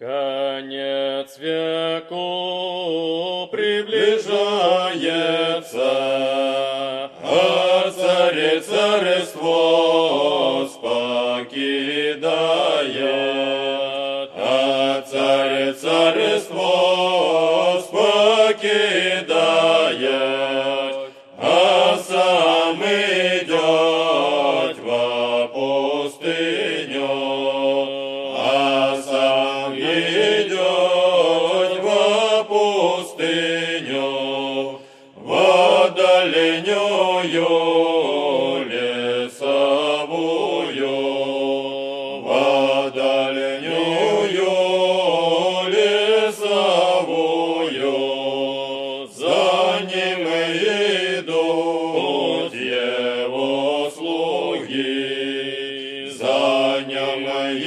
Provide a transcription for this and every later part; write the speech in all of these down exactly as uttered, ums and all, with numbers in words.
Конец веку приближается, а царе царство покидает, а царе царство покидает, а сам идет во пустыню, а сам идет во пустыню, в дальнюю лесовую, в дальнюю лесовую. За ним идут его слуги, за ним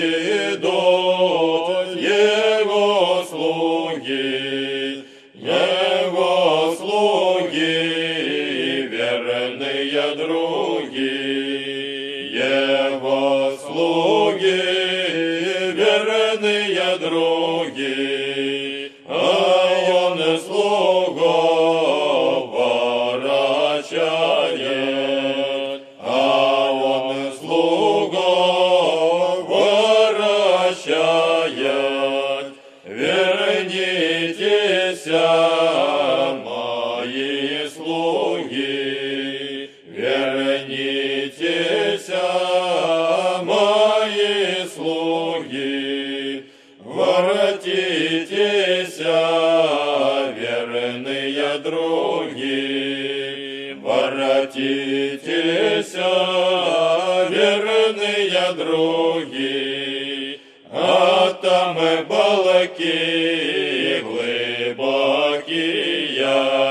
идут его слуги, его слуги, верные други, его слуги, верные други, а он слугу ворочает, а он слугу ворочает. Вернитесь, мои слуги, вернитесь, мои слуги, воротитесь, верные други, воротитесь, верные други, а там балки глубокие,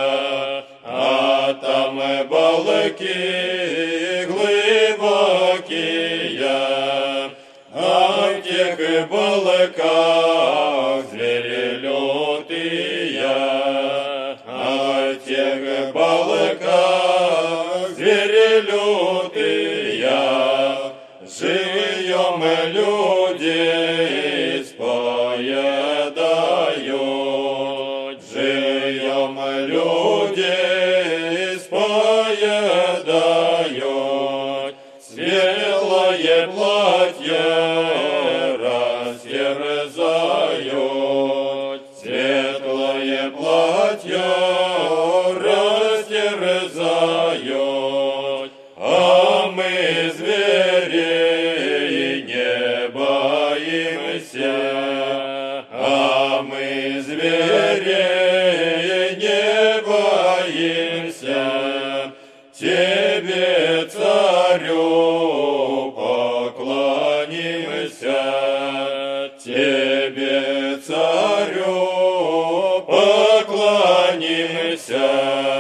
а там балки глубокие, а в тех балках звери лютые, а в тех балках звери лютые. Живьем люди споедают, живьем люди споедают, светлое платье растерзают, светлое платье растерзают, а мы зверей не боимся, а мы зверей не боимся. Тебе, царю, поклонимся, тебе, царю, поклонимся.